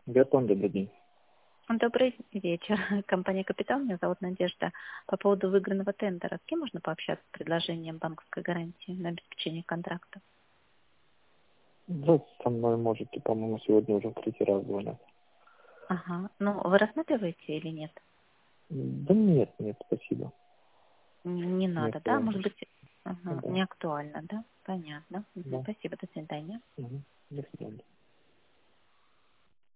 Бертон, добрый день. Добрый вечер. Компания «Капитал». Меня зовут Надежда. По поводу выигранного тендера. С кем можно пообщаться с предложением банковской гарантии на обеспечение контракта? Да, со мной можете, по-моему, сегодня уже в третий раз звонят. Ага. Ну, вы рассматриваете или нет? Да нет, спасибо. Не Не надо, да? актуально. Может быть, ага, Да, не актуально, да? Понятно. да. Спасибо, до свидания. Угу. До свидания.